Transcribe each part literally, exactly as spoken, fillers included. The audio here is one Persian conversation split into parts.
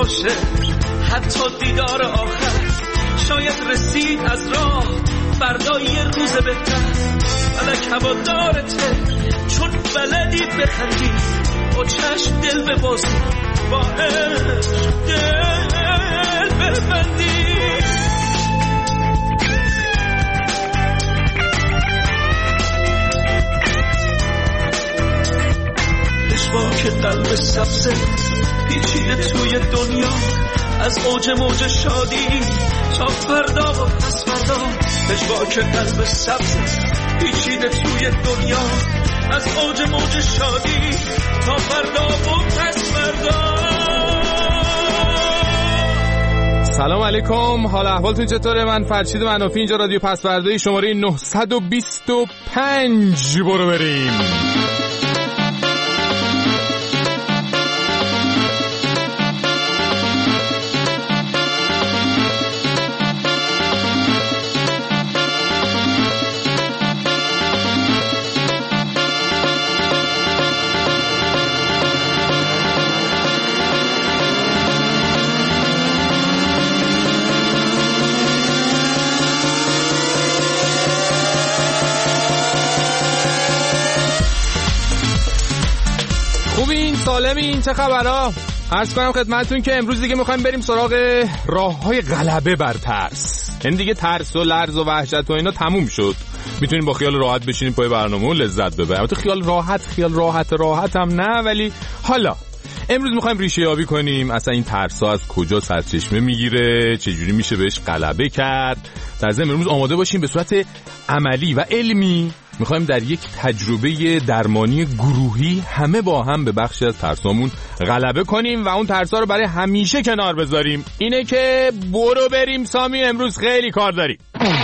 باشه، حتی دیدار آخر شاید رسید از راه فردا یه روز بهتر. فلک هوادارته چون بلدی بخندی، با چشم دل ببازی، با عشق دل ببندی. که قلب سبزه پیچیده توی دنیا، از اوج موج شادی تا فردا و پس فردا. پژواک قلب سبزه پیچیده توی دنیا، از اوج موج شادی تا فردا و پس فردا. سلام علیکم، حال احوالتون چطوره؟ من فرشید منافی، اینجا رادیو پسوردهی شماره نهصد و بیست و پنج. برو بریم. سالمین، چه خبرها؟ عرض کنم خدمتتون که امروز دیگه میخوایم بریم سراغ راههای غلبه بر ترس. این دیگه ترس و لرز و وحشت و اینا تموم شد، میتونیم با خیال راحت بشینیم پای برنامه و لذت ببریم. البته خیال راحت خیال راحت راحت هم نه، ولی حالا امروز میخوایم ریشه یابی کنیم اصلا این ترس‌ها از کجا سرچشمه میگیره، چجوری میشه بهش غلبه کرد. در ضمن امروز آماده باشیم به صورت عملی و علمی میخوایم در یک تجربه درمانی گروهی همه با هم به بخشی از ترسامون غلبه کنیم و اون ترسا رو برای همیشه کنار بذاریم. اینه که برو بریم سامی، امروز خیلی کار داریم.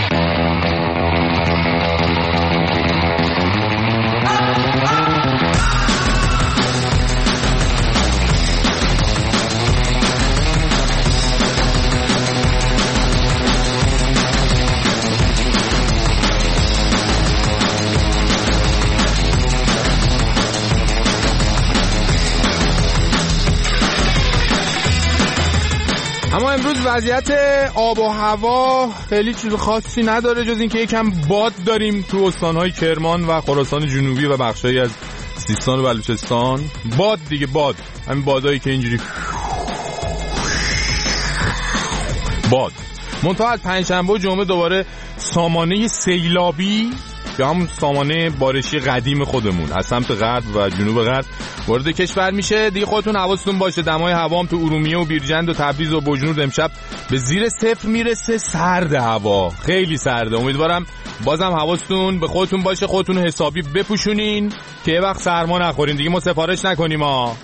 اما امروز وضعیت آب و هوا خیلی چیز خاصی نداره جز اینکه یکم باد داریم تو استان‌های کرمان و خراسان جنوبی و بخشایی از سیستان و بلوچستان. باد دیگه، باد، همین بادایی که اینجوری باد. منتها از پنجشنبه و جمعه دوباره سامانه سیلابی یا همون سامانه بارشی قدیم خودمون از سمت غرب و جنوب غرب وارد کشور میشه. دیگه خودتون حواستون باشه دمای هوام تو ارومیه و بیرجند و تبریز و بجنورد امشب به زیر صفر میرسه. سرد هوا، خیلی سرده. امیدوارم بازم حواستون به خودتون باشه، خودتون حسابی بپوشونین که یه وقت سرما نخورین. دیگه ما سفارش نکنیم ها.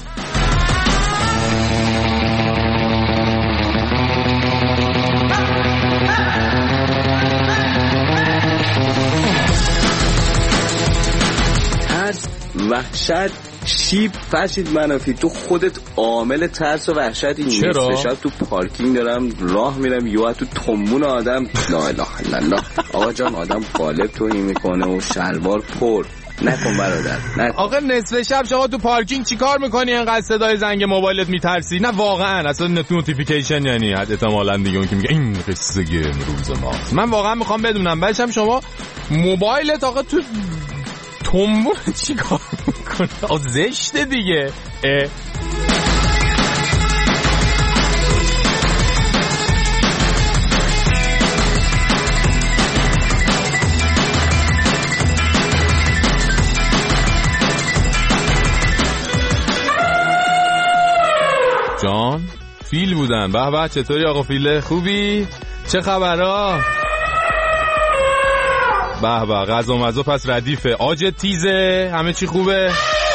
وحشت شیب فرشید منافی، تو خودت عامل ترس و وحشتی. چرا؟ شب تو پارکینگ دارم راه میرم یهو تو تنبون آدم لا اله الا الله آقا جان آدم قالب توهی میکنه و شلوار پر نکن برادر نکن. آقا نصف شب شما تو پارکینگ چی کار میکنی انقدر صدای زنگ موبایلت میترسی؟ نه واقعا اصلا نوتیفیکیشن یعنی احتمالاً دیگه اون که میگه این قصه امروز ما. من واقعا میخوام بدونم بچم شما موبایلت آقا تو تنبون چی کار میکنه؟ آه زشته دیگه. اه. جان فیل بودن. به به، چطوری آقا فیله؟ خوبی؟ چه خبرها؟ به به، غذا مزا پس ردیفه، آج تیزه، همه چی خوبه؟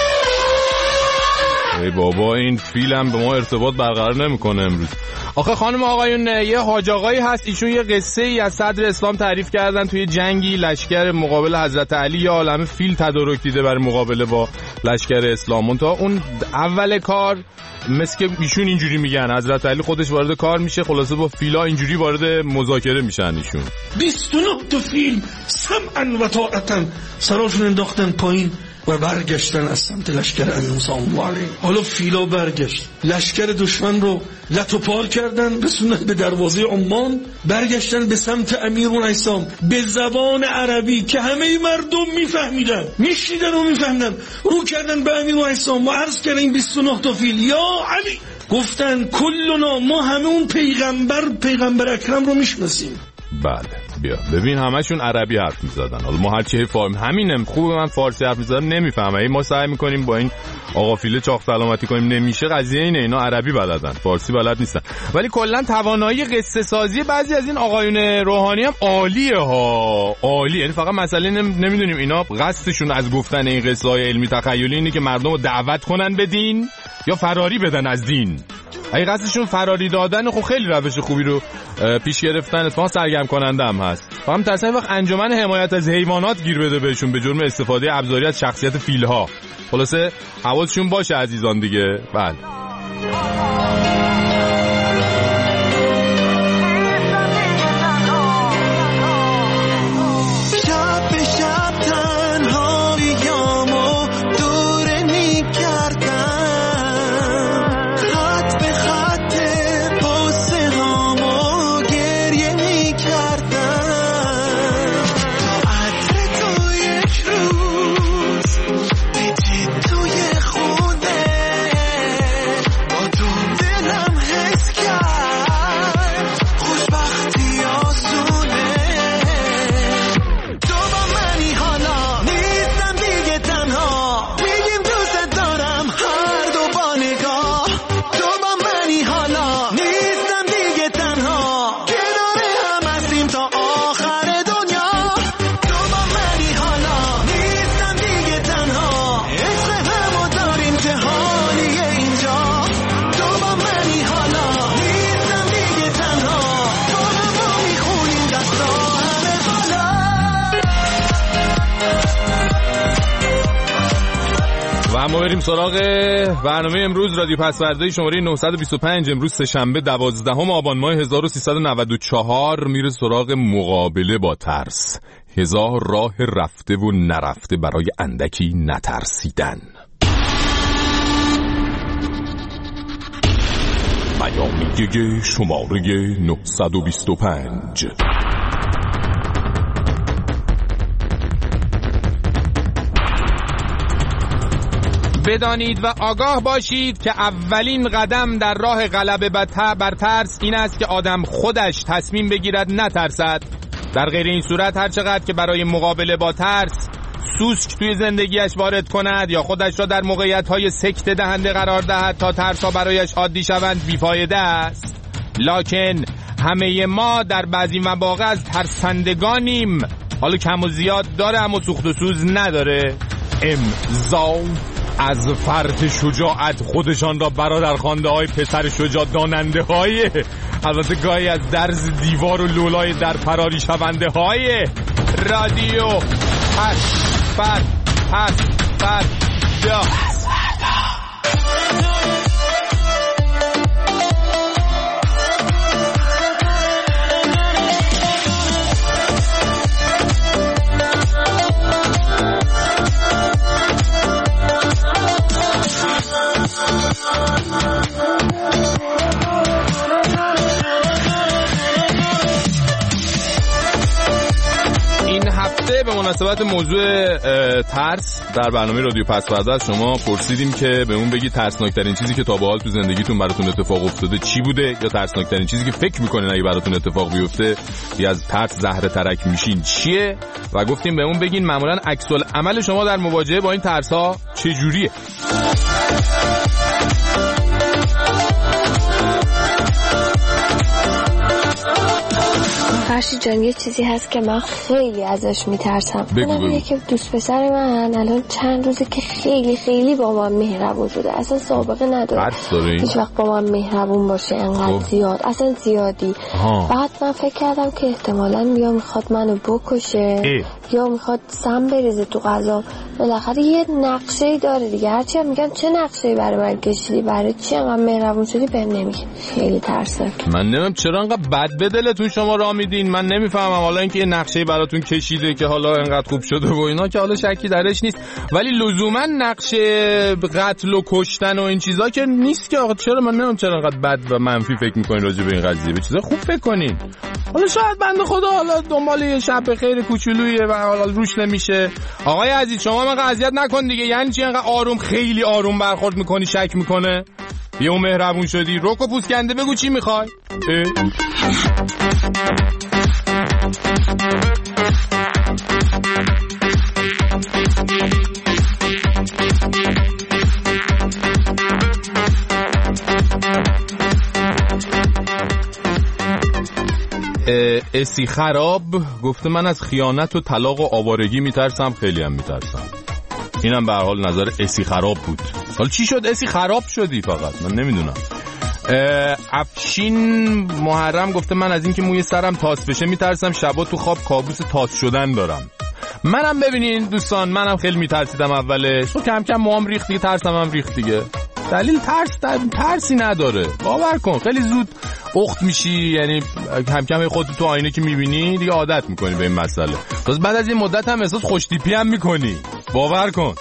ای بابا این فیلم به ما ارتباط برقرار نمیکنه امروز. آخه خانم آقایون یه حاج آقایی هست، ایشون یه قصه ای از صدر اسلام تعریف کردن توی جنگی لشکر مقابل حضرت علی یه عالمه فیل تدارک دیده برای مقابله با لشکر اسلام. منتها اون اول کار مثل که ایشون اینجوری میگن حضرت علی خودش وارد کار میشه، خلاصه با فیلا اینجوری وارد مذاکره میشن. ایشون بیست و نه تا فیل سمعا و طاعتا سراشون انداختن پایین و برگشتن از سمت لشکر امیر موسی موعلی. حالا فیلا برگشت، لشکر دشمن رو لت و پار کردن، رسوندن به دروازه عمان، برگشتن به سمت امیرالایسام به زبان عربی که همه مردم میفهمیدن، میشیدن و میفهمیدن، رو کردن به امیرالایسام و عرض کردن این بیست و نه تا فیل یا علی، گفتن کلنا، ما همه اون پیغمبر پیغمبر اکرم رو میشناسیم. بله بیا ببین همشون عربی حرف میزدن. حالا ما هر چی فارم همینم خوبه، من فارسی حرف میزدم نمیفهمم، ما سعی میکنیم با این آقا فیله چاق سلامتی کنیم، نمیشه. قضیه اینه اینا عربی بلدن، فارسی بلد نیستن. ولی کلا توانایی قصه سازی بعضی از این آقایون روحانی هم عالیه ها، عالی. یعنی فقط مسئله نمیدونیم اینا قصدشون از گفتن این قصه های علمی تخیلی اینه که مردم رو دعوت کنن به دین یا فراری بدن از دین. اگه قصدشون فراری دادن، خب خیلی روش خوبی رو پیش گرفتن، اتفاقا سرگرم کننده هم هست. فهم تصمیم وقت انجمن حمایت از حیوانات گیر بده بهشون به جرم استفاده ابزاری از شخصیت فیلها. خلاصه حواسشون باشه عزیزان دیگه. بله ما بریم سراغ برنامه امروز. رادیو پسوردهی شماره نهصد و بیست و پنج امروز سه‌شنبه دوازدهم آبان ماه هزار و سیصد و نود و چهار میره سراغ مقابله با ترس. هزار راه رفته و نرفته برای اندکی نترسیدن. بیانیه شماره نهصد و بیست و پنج. بدانید و آگاه باشید که اولین قدم در راه غلبه بر ترس این است که آدم خودش تصمیم بگیرد نترسد. در غیر این صورت هر چقدر که برای مقابله با ترس سوسک توی زندگیش وارد کند یا خودش را در موقعیت‌های سکته دهنده قرار دهد تا ترس‌ها برایش عادی شوند بیفایده است. لکن همه ما در بعضی مواقع از ترسندگانیم. حالا کم و زیاد داره اما سوخت و سوز نداره. امضا از فرط شجاعت خودشان را برادر خوانده های پسر شجاع داننده های، البته گاهی از درز دیوار و لولای در فراری شونده های رادیو پس پس پس پس دا به مناسبت موضوع ترس در برنامه رادیو پسورده از شما پرسیدیم که به اون بگید ترسناکترین چیزی که تا به حال تو زندگیتون براتون اتفاق افتاده چی بوده، یا ترسناکترین چیزی که فکر میکنین اگه براتون اتفاق بیفته یا از ترس زهره ترک میشین چیه، و گفتیم به اون بگین معمولا عکس العمل شما در مواجهه با این ترس ها چه جوریه. فرشی جان یه چیزی هست که من خیلی ازش میترسم. اونم که دوست پسر من الان چند روزه که خیلی خیلی با من مهربون شده، اصلا سابقه نداره هیچ وقت با من مهربون باشه انقدر زیاد، اصلا زیادی. آها. بعد من فکر کردم که احتمالاً یا میخواد منو بکشه ای. یا میخواد سم بریزه تو غذا، بالاخره یه نقشه‌ای داره دیگه. هرچی هم میگم چه نقشه‌ای برای من کشیدی، برای چی انقدر مهربون شدی بهم نمیگی. خیلی ترسناک. من نمیدونم چرا انقدر بد به دلتون شما راه میدین. من نمیفهمم. حالا اینکه یه نقشه‌ای براتون کشیده که حالا انقدر خوب شده و اینا که حالا شکی درش نیست، ولی لزوما نقشه قتل و کشتن و این چیزا که نیست که. آقا چرا من نمیدونم چرا انقدر بد و منفی فکر می‌کنین راجع به این قضیه. به چیزا خوب فکر کنین. حالا شاید بنده خدا حالا دنبال یه شب خیر کوچولویه و حالا روش نمیشه. آقای عزیز شما من اذیت نکن دیگه. یعنی چی انقدر آروم خیلی آروم برخورد میکنی شک میکنه؟ یه اون مهربون شدی رک و پوسکنده بگو چی میخوای؟ اسی خراب گفته من از خیانت و طلاق و آوارگی میترسم. خیلی هم میترسم. اینم به هر حال نظر اسی خراب بود. حالا چی شد اسی خراب شدی؟ فقط من نمیدونم. افشین محرم گفته من از اینکه موی سرم تاس بشه میترسم. شبا تو خواب کابوس تاس شدن دارم. منم ببینین دوستان منم خیلی میترسیدم اولش. تو کم کم موام ریخت دیگه، ترسم هم ریخت دیگه. دلیل ترس ترسی نداره. باور کن خیلی زود اخت میشی. یعنی کم کم خودت تو آینه که میبینی دیگه عادت میکنی به این مسئله. باز بعد از این مدت هم احساس خوشتیپی هم میکنی. باور کن.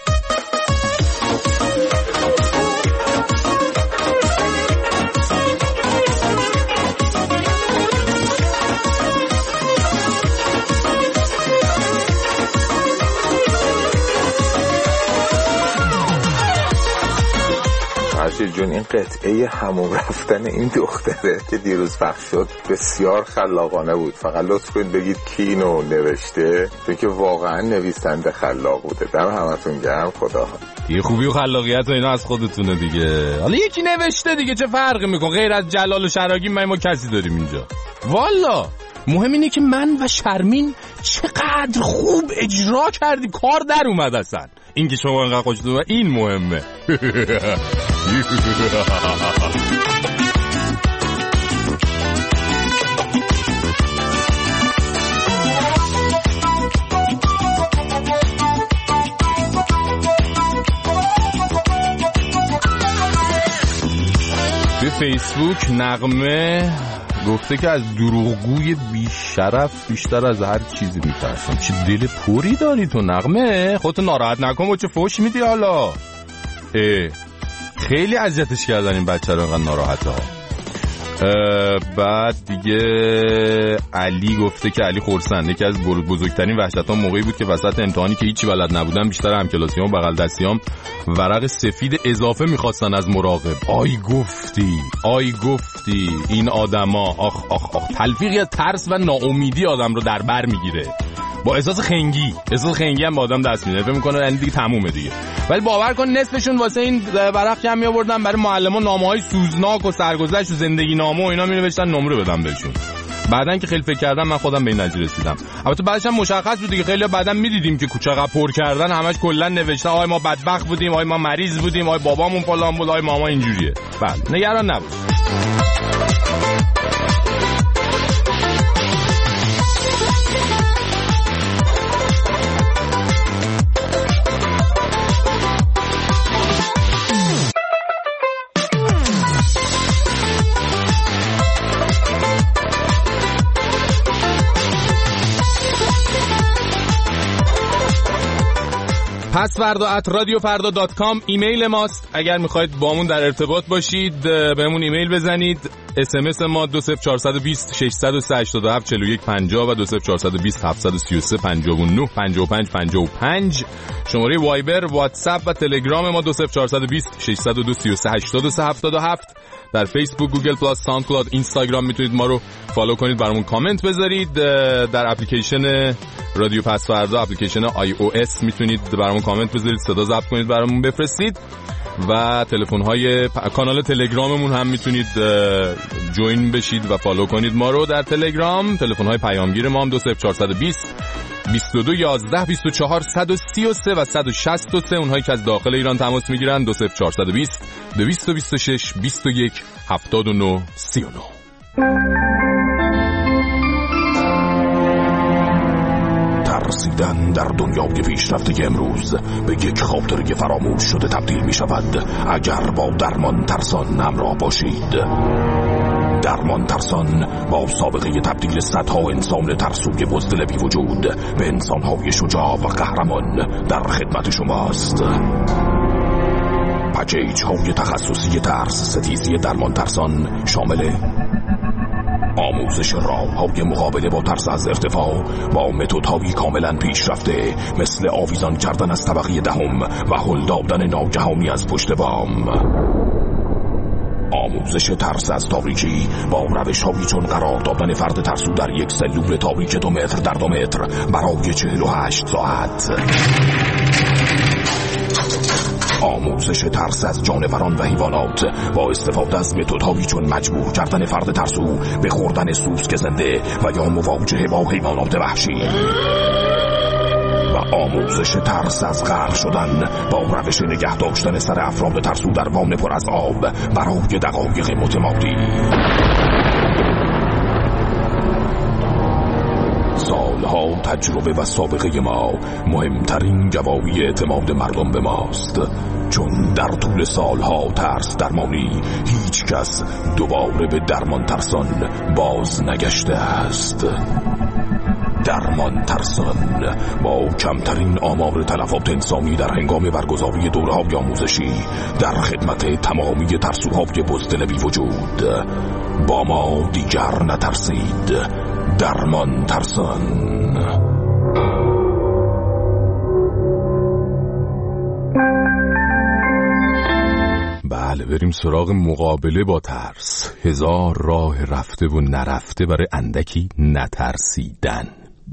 فرشید جون این قطعه همون رفتن این دختره که دیروز پخش شد بسیار خلاقانه بود. فقط لطف کنید بگید کی اینو نوشته، چون که واقعا نویسنده خلاق بوده. دم همتون گرم. خدا دیگه خوبی و خلاقیت و اینا از خودتونه دیگه. حالا یکی نوشته دیگه چه فرقی میکنه؟ غیر از جلال و شراگی من ما کسی داریم اینجا؟ والا مهم اینه که من و شرمین چقدر خوب اجرا کردی، کار در اومد اصلا. این که شما انقدر خوشتون اومد این مهمه. به فیسبوک نغمه گفته که از دروغگوی بیشرف بیشتر از هر چیزی میترسم. چه دل پوری داری تو نغمه، خودتو ناراحت نکن و چه فوش میدی حالا. اه خیلی اذیتش کردن این بچه رو انقدر ناراحته ها. بعد دیگه علی گفته که علی خورسند یکی از بزرگترین وحشتام موقعی بود که وسط امتحانی که هیچی بلد نبودم بیشتر همکلاسیام و بغل دستیام ورق سفید اضافه میخواستن از مراقب. آی گفتی آی گفتی این آدما آخ آخ آخ تلفیقی از ترس و ناامیدی آدم رو در بر میگیره. با احساس خنگی احساس خنگی هم با آدم دست میده، فکر میکنه یعنی دیگه تمومه دیگه. ولی باور کن نصفشون واسه این ورق جمع میآوردن برای معلما نامه‌های سوزناک و سرگذشت و زندگی نامه و اینا مینوشتن نمره بدم بهشون. بعدن که خیلی فکر کردم من خودم به این نتیجه رسیدم. البته بعدش هم مشخص بود دیگه، خیلی بعدن میدیدیم که کوچه‌قا پر کردن همش کلا نوشتن آی ما بدبخت بودیم، آی ما مریض بودیم، آی بابامون فلان بود، آی ماما اینجوریه. بله نگران نباش. پسوردا ات رادیو فردا دات کام ایمیل ماست. اگر میخواید با همون در ارتباط باشید بهمون ایمیل بزنید. اس ام اس ما دو صفر چهار دو صفر شش صفر سه هشت هفت چهار یک پنجاه و دو صفر چهار دو صفر هفت سه سه پنجاه و نه پنجاه و پنج پنجاه و پنج. شماره وایبر، واتساپ و تلگرام ما دو صفر چهار دو صفر شش صفر دو سه سه هشت سه هفت هفت. در فیسبوک، گوگل پلاس، ساوند کلاود، اینستاگرام میتونید ما رو فالو کنید، برامون کامنت بذارید. در اپلیکیشن رادیو پسوردا، اپلیکیشن آی او اس میتونید برامون کامنت بذارید، صدا ضبط کنید برامون بفرستید. و تلفن‌های کانال تلگراممون هم میتونید جوین بشید و فالو کنید ما رو در تلگرام. تلفن‌های پیامگیر ما هم دو صفر چهار دو صفر بیست و دو یازده بیست و چهار صد و سی و سه و صد و شصت و سه. اونهایی که از داخل ایران تماس میگیرن دو صفر چهار دو صفر دویست و بیست و شش بیست و یک هفتاد و نه سی و نه. ترسید ترسیدن در دنیای پیشرفته امروز به یک خاطره فراموش شده تبدیل می شود اگر با درمان ترسان همراه باشید. درمان ترسان با سابقه تبدیل صدها انسان ترسوی بزدل بی وجود به انسانهای شجاع و قهرمان در خدمت شماست. پکیج های تخصصی ترس ستیزی درمان ترسان شامل آموزش راه‌های مقابله با ترس از ارتفاع با متدهای کاملا پیشرفته مثل آویزان کردن از طبقه دهم و هل دادن ناگهانی از پشت بام. آموزش ترس از تاریکی با روش‌هایی چون قرار دادن فرد ترسو در یک سلول تاریک دو متر در دو متر برای چهل و هشت ساعت. آموزش ترس از جانوران و حیوانات با استفاده از متدهایی چون مجبور کردن فرد ترسو به خوردن سوسک زنده و یا مواجهه با حیوانات وحشی. و آموزش ترس از غرق شدن با روش نگه داشتن سر افراد ترسو در وان پر از آب برای دقایق متمادی. سالها تجربه و سابقه ما مهمترین گواهی اعتماد مردم به ماست، چون در طول سالها ترس درمانی هیچ کس دوباره به درمان ترسان باز نگشته است. درمان ترسان با کمترین آمار تلفات انسانی در هنگام برگزاری دوره‌های آموزشی در خدمت تمامی ترسوهای بزدل بی وجود. با ما دیگر نترسید. درمان ترسان. بله، بریم سراغ مقابله با ترس. هزار راه رفته و نرفته برای اندکی نترسیدن.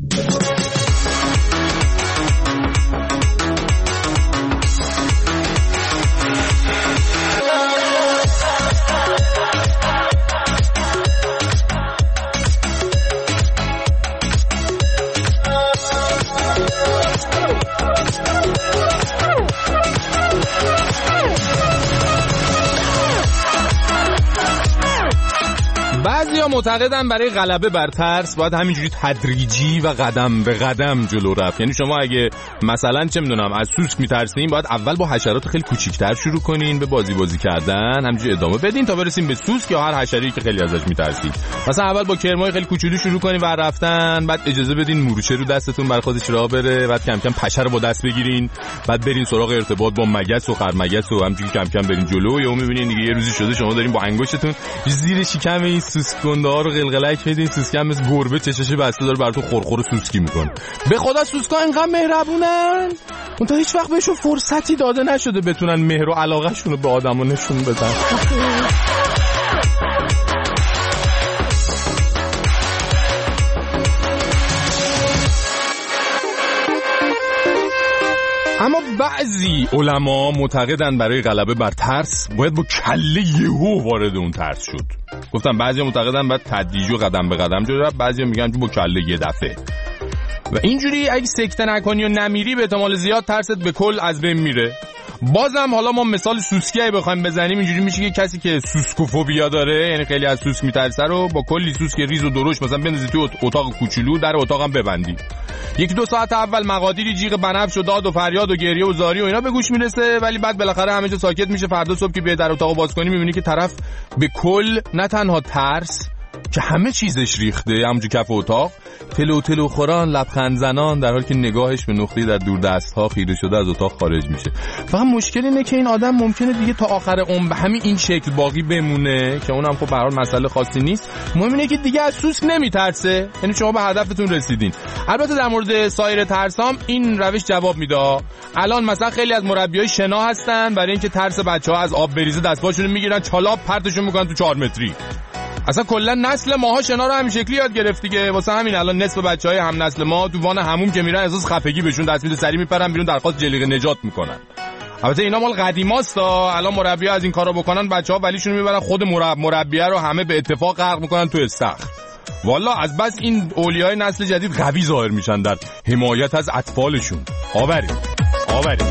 بعضیا معتقدن برای غلبه بر ترس باید همینجوری تدریجی و قدم به قدم جلو رفت. یعنی شما اگه مثلا چه میدونم از سوسک میترسین، باید اول با حشرات خیلی کوچیک‌تر شروع کنین، به بازی بازی کردن همینجوری ادامه بدین تا برسین به سوسک یا هر حشره‌ای که خیلی ازش میترسید. مثلا اول با کرمای خیلی کوچولو شروع کنین و رفتن، بعد اجازه بدین مورچه رو دستتون بر خودش راه بره، بعد کم کم پشه رو با دست بگیرین، بعد برین سراغ ارتباط با مگس و خرمگس و همینجوری کم کم برین جلو. یا میبینین دیگه یه روزی شده شما دارین با انگشتتون زیر شکم این سوسک گنده‌ها رو قلقلک میدین، سوسکم مثل گربه چشش بسته داره براتون خورخور سوسکی میکنه. به خدا سوسکا اینقدر مهربونن، اون تا هیچ وقت بهشون فرصتی داده نشده بتونن مهر و علاقه شونو به آدمو نشون بدن. اما بعضی علما معتقدن برای غلبه بر ترس باید با کله یهو وارد اون ترس شد. گفتم بعضی معتقدن باید تدریجی و قدم به قدم جلو رفت، بعضی میگن با کله یه دفعه. و اینجوری اگه سکته نکنی و نمیری به احتمال زیاد ترست به کل از بین میره. بازم حالا ما مثال سوسکی اگه بخوایم بزنیم، اینجوری میشه که کسی که سوسکوفوبیا داره، یعنی خیلی از سوسک میترسه، رو با کلی سوسک ریز و درشت مثلا بندازی تو اتاق کوچولو، در اتاقم ببندی، یک دو ساعت اول مقادیری جیغ بنفش و داد و فریاد و گریه و زاری و اینا به گوش میرسه، ولی بعد بالاخره همه جا ساکت میشه. فردا صبح که بیای در اتاقو باز کنی میبینی که طرف به کل نه تنها ترس که همه چیزش ریخته همونجا کف اتاق، تلو تلو خوران، لبخند زنان، در حالی که نگاهش به نقطه‌ای در دور دست‌ها خیره شده از اتاق خارج میشه. فقط مشکل اینه که این آدم ممکنه دیگه تا آخر عمر به همین این شکل باقی بمونه، که اونم خب به هر حال مسئله خاصی نیست. مهم اینه که دیگه از سوسک نمیترسه، یعنی شما به هدفتون رسیدین. البته در مورد سایر ترسام این روش جواب میده. الان مثلا خیلی از مربیای شنا هستن، برای اینکه ترس بچه‌ها از آب بریزه دستپاشونو میگیرن، چالاپ پرتشون میکنن تو چهار متری. اصلا کلا نسل ماها شنا رو همین شکلی یاد گرفت دیگه. واسه همین الان نصف بچهای هم نسل ما تو وان حموم که میرن احساس خفگی بهشون دست میده، سری میپرن بیرون درخواست جلیقه نجات میکنن. البته اینا مال قدیماستا، الان مربی‌ها از این کارا بکنن بچه‌ها ولیشون میبرن خود مرب... مربیه رو همه به اتفاق غرق میکنن تو استخر. والا از بس این اولیای نسل جدید قوی ظاهر میشن در حمایت از اطفالشون. آوریم آوریم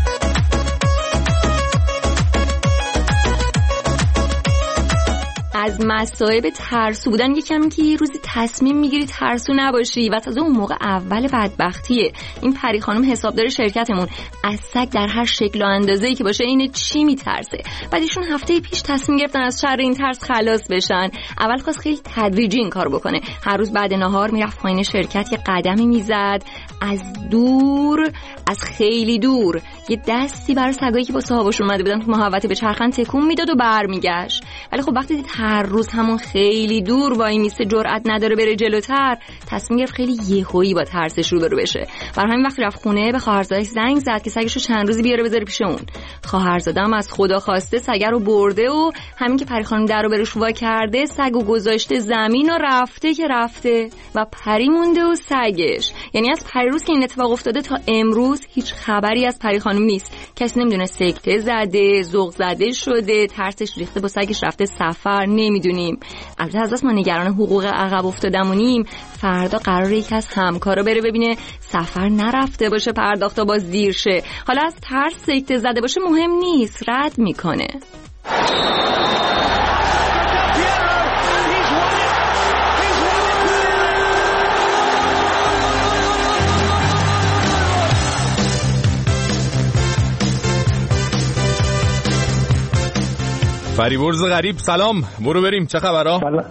از از مصائب ترسو بودن یکی همین که یه روزی تصمیم میگیری ترسو نباشی و تازه اون موقع اول بدبختیه. این پری خانم حسابدار شرکتمون از سگ در هر شکل و اندازه‌ای که باشه این چی میترسه. بعد ایشون هفته پیش تصمیم گرفتن از شر این ترس خلاص بشن. اول خواست خیلی تدریجی این کارو بکنه. هر روز بعد نهار میرفت پایین شرکت، یه قدمی میزد، از دور، از خیلی دور یه دستی برای سگایی که با صاحبش اومده بودن تو محوطه به چرخن تکون میداد و برمیگشت. ولی خب وقتی دید هر روز همون خیلی دور وای میسته، جرئت نداره بره جلوتر، تصمیم گرفت خیلی یهویی با ترسش روبرو بشه. برای همین وقتی رفت خونه به خواهرزادش زنگ زد که سگشو چند روزی بیاره بذاره پیش اون. خواهرزاده هم از خدا خواسته سگ رو برده و همین که پری خانم درو برش وا کرده، سگو گذاشته زمین و رفته که رفته و پری مونده و سگش. یعنی از پریروز که این اتفاق افتاده تا امروز هیچ خبری از پری خانم نیست. کسی نمیدونه سکته زده، ذوق زده شده، ترسش ریخته با سگش رفته سفر، نمیدونیم. البته از ما نگران حقوق عقب افتادمونیم. فردا قراره یکی از همکارا بره ببینه سفر نرفته باشه، پرداختا باز دیر شه. حالا از ترس سکته زده باشه مهم نیست، رد میکنه. فریبرز غریب سلام، برو بریم، چه خبرها؟ سلام.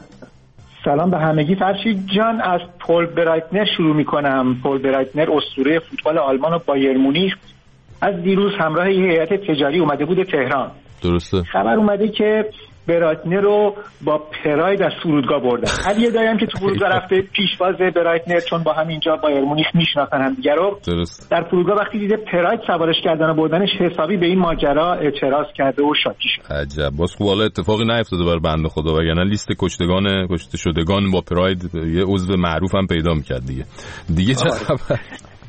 سلام به همگی. فرشید جان، از پول برایتنر شروع میکنم. پول برایتنر اسطوره فوتبال آلمان و بایر مونیخ از دیروز همراه هیئت تجاری اومده بود تهران. درسته. خبر اومده که برایتنر رو با پراید از فرودگاه بردن. علی دایم که تو فرودگاه رفته پیشواز برایتنر، چون با هم اینجا بایر مونیخ میشناسن هم دیگه رو. درست. در فرودگاه وقتی دیده پراید سوارش کردن و بردنش، حسابی به این ماجرا اعتراض کرده و شاکی شد. عجب. باز خوب حالا اتفاقی نیفتاده بر بنده خدا، وگرنه لیست کشتگان کشته شدگان با پراید یه عضو معروف هم پیدا می‌کرد دیگه. دیگه چه خبر؟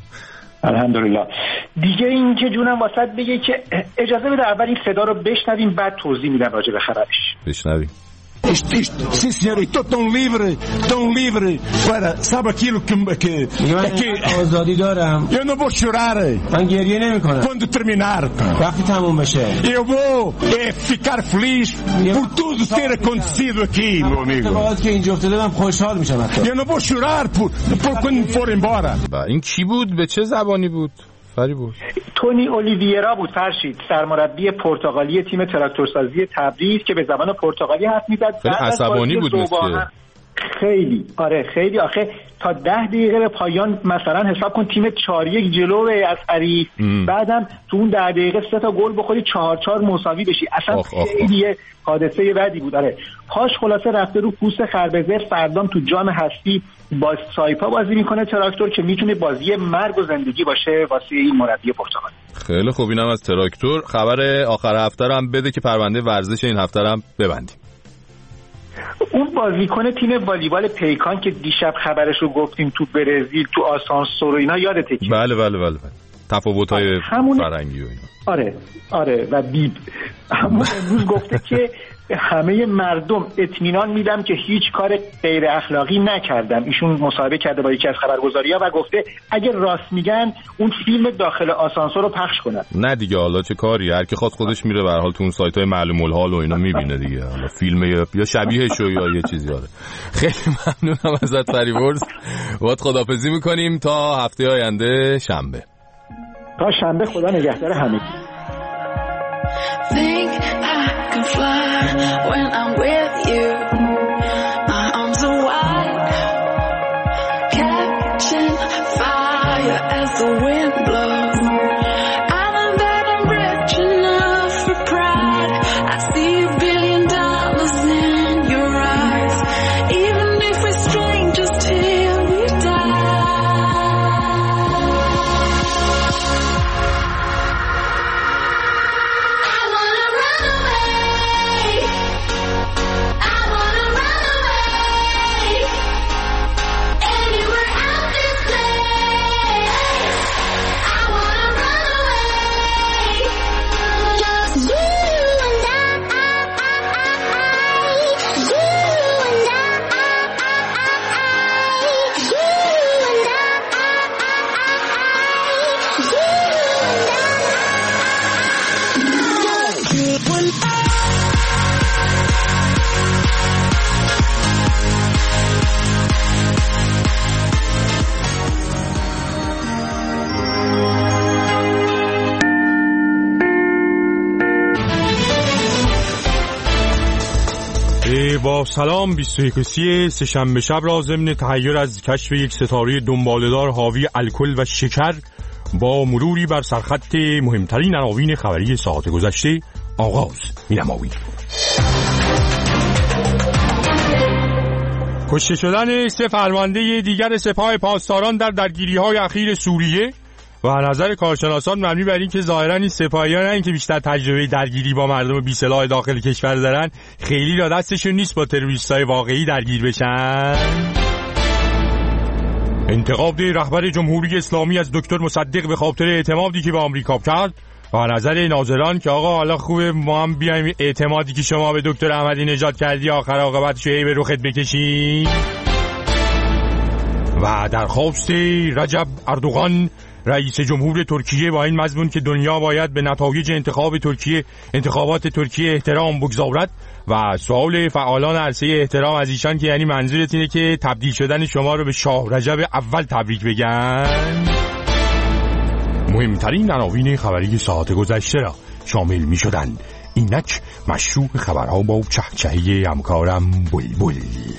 الحمدلله. دیگه این که جونم واسط بگه که اجازه بده اول این صدا رو بشنویم بعد توضیح میدم راجع به خبرش. بشنویم. Isto, isto, sim senhor, estou tão livre, tão livre para, sabe aquilo que, que, que آزادی دارم. Eu não vou chorar. من گریه نمی‌کنم. Quando terminar. وقتی تموم بشه. Eu vou é, ficar feliz por tudo ter acontecido aqui, meu amigo. اتفاقاتی که اینجا افتاده من خوشحال میشم. Eu não vou chorar por, por quando for embora. این کی بود؟ به چه زبانی بود؟ فریبرز. تونی اولیویرا بود فرشید، سرمربی پرتغالی تیم تراکتورسازی تبریز که به زبان پرتغالی حرف می‌زد. خیلی عصبانی بود مثل خیلی آره خیلی آخه تا ده دقیقه به پایان مثلا حساب کن تیم چهار یک جلو از حریف، بعدم تو اون ده دقیقه سه تا گل بخوری چهار چهار مساوی بشی. اصلا خیلی حادثه بدی بود. آره پاش خلاصه رفته رو پوست خربزه. فردام تو جام هستی با سایپا بازی میکنه تراکتور که میتونه بازی مرگ و زندگی باشه واسه این مربی پرتغال. خیلی خوب. اینم از تراکتور. خبر آخر هفته رو هم بده که پرونده ورزش این هفته رو هم ببندیم. اون بازیکن تیم والیبال پیکان که دیشب خبرش رو گفتیم تو برزیل تو آسانسور و اینا، یادته که بله بله بله, بله. تفاوت‌های همون... فرهنگی و اینا. آره آره و بیب همون امروز گفته که همه مردم اطمینان میدم که هیچ کار غیر اخلاقی نکردم. ایشون مصاحبه کرده با یکی از خبرگزاری‌ها و گفته اگه راست میگن اون فیلم داخل آسانسور رو پخش کنن. نه دیگه، حالا چه کاری، هر کی خواست خودش میره به هر حال تو اون سایت‌های معلوم الحال و اینا میبینه دیگه، حالا فیلم یا شبیهش یا یه چیزی. آره خیلی ممنونم ازت فریبرز. باهات خداحافظی میکنیم تا هفته آینده شنبه. تا شنبه خدا نگهدار همگی. Think I can fly when I'm with you. My arms are wide, catching fire as the wind blows. I know that I'm rich enough for pride. I see a billion dollars in your eyes, even if we're strangers till we die. با سلام بیست و یکم سه‌شنبه شب را ضمن تحیر از کشف یک ستاره دنباله‌دار حاوی الکل و شکر با مروری بر سرخط مهمترین عناوین خبری ساعت گذشته آغاز می‌نماییم. کشته شدن سه فرمانده دیگر سپاه پاسداران در درگیری‌های اخیر سوریه و نظر کارشناسان مبنی بر این که ظاهراً این سپاهیان نه اینکه بیشتر تجربه درگیری با مردم بی‌سلاح داخل کشور دارن، خیلی را دستشون نیست با تروریستای واقعی درگیر بشن. انتقاد رهبر جمهوری اسلامی از دکتر مصدق به خاطر اعتمادی که به آمریکا کرد و نظر ناظران که آقا حالا خوبه ما هم بیایم اعتمادی که شما به دکتر احمدی نژاد کردی آخر عاقبتش رو به رخت بکشین. و درخواست رجب اردوغان رئیس جمهور ترکیه با این مضمون که دنیا باید به نتایج انتخاب ترکیه انتخابات ترکیه احترام بگذارد و سوال فعالان عرصه احترام از ایشان که یعنی منظورت اینه که تبدیل شدن شما رو به شاه رجب اول تبریک بگن. مهمترین عناوین خبری ساعت گذشته را شامل می شدن. اینک مشروع خبرها با چهچهی همکارم بلبل.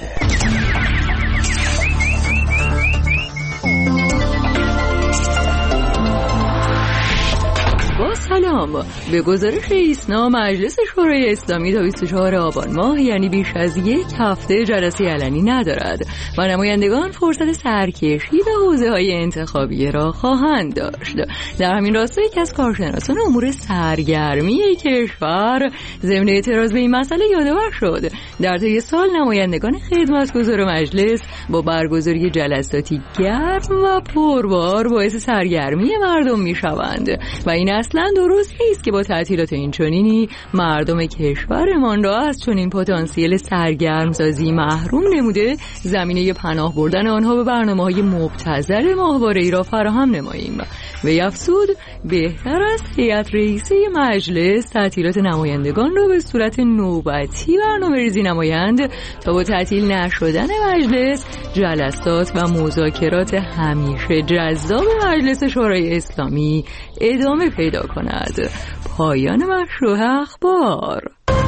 با سلام، به گزارش ایسنا مجلس شورای اسلامی تا بیست و چهارم آبان ماه یعنی بیش از یک هفته جلسه علنی ندارد و نمایندگان فرصت سرکشی به حوزه‌های انتخابی را خواهند داشت. در همین راستا یکی از کارشناسان امور سرگرمی کشور ضمن اعتراض به این مسئله یادآور شد در طی سال نمایندگان خدمتگزار مجلس با برگزاری جلساتی گرم و پربار باعث سرگرمی مردم می‌شوند و این اصلا درست نیست که با تعطیلات اینچنینی مردم کشورمان را از چنین پتانسیل سرگرمسازی محروم نموده زمینه پناه بردن آنها به برنامه‌های مبتذل ماهواره‌ای را فراهم نماییم. و افزود بهتر است هیئت رئیسه مجلس تعطیلات نمایندگان را به صورت نوبتی برنامه‌ریزی نمایند تا با تعطیل نشدن مجلس جلسات و مذاکرات همیشه جذاب مجلس شورای اسلامی ادامه پیدا کند. پایان مشروع اخبار.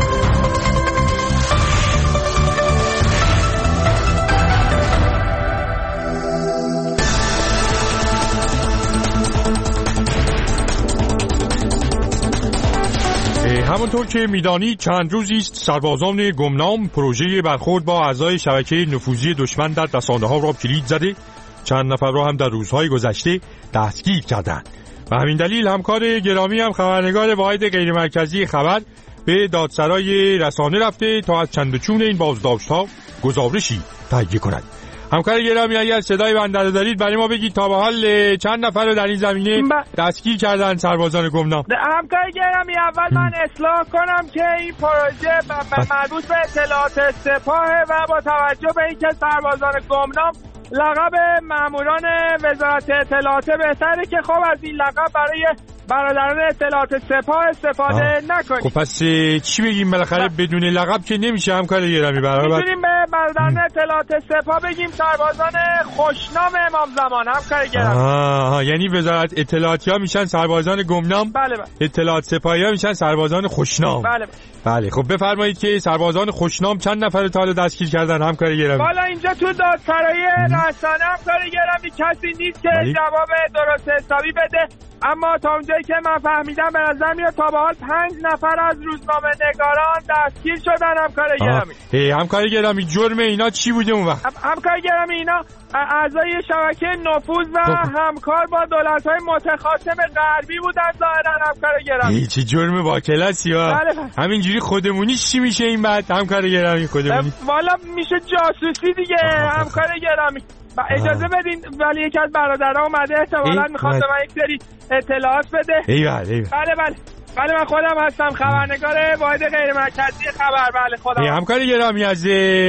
همونطور که میدانی چند روزی است سربازان گمنام پروژه برخورد با اعضای شبکه نفوذی دشمن در رسانه‌ها را کلید زده، چند نفر را هم در روزهای گذشته دستگیر کردند. و همین دلیل همکار گرامی هم خبرنگار واحد غیرمرکزی خبر به دادسرای رسانه رفته تا از چند و چون این بازداشت‌ها گزارشی تهیه کند. همکار گرامی اگر صدای بنده رو دارید برای ما بگید تا به حال چند نفر رو در این زمینه دستگیر کردن سربازان گمنام. همکار گرامی اول من اصلاح کنم که این پروژه مربوط به اطلاعات سپاه و با توجه به اینکه سربازان گمنام لقب ماموران وزارت اطلاعات بهتره که خب از این لقب برای برادران اطلاعات سپاه استفاده نکنیم. خب پس چی بگیم بالاخره بدون لقب که نمیشه همکار گرامی. برای میتونیم به برادران اطلاعات سپاه بگیم سربازان خوشنام امام زمان. همکار گرامی آها، یعنی وزارت اطلاعاتی ها میشن سربازان گمنام. بله بله. اطلاعات سپاهی ها میشن سربازان خوشنام. بله بله. خب بفرمایید که سربازان خوشنام چند نفر تا حالا دستگیر کردن همکار گرامی؟ والا اینجا تو دادسرای رسانه همکار گرامی کسی نیست که بله. جواب درست حسابی بده، اما تا اونجایی که من فهمیدم به نظر میاد تا به حال پنج نفر از روزنامه نگاران دستگیر شدن همکار گرامی. هی همکار گرامی جرم اینا چی بوده اون وقت؟ همکار گرامی اینا اعضای شبکه نفوذ و همکار با دولت‌های متخاصم غربی بودن ظاهرا همکار گرامی. چه جرم با کلاسی ها. بله. همینجوری خودمونی چی میشه این بعد همکار گرامی خودمونی؟ والا میشه جاسوسی دیگه همکار گرامی. اجازه بدین ولی یکی از برادرها اومده احتمالاً میخواد به من یک سری اطلاعات بده. ایول ایول. بله بله بله من خودم هستم خبرنگار واحد غیرمرکزی خبر. بله خودم. همکار گرامی از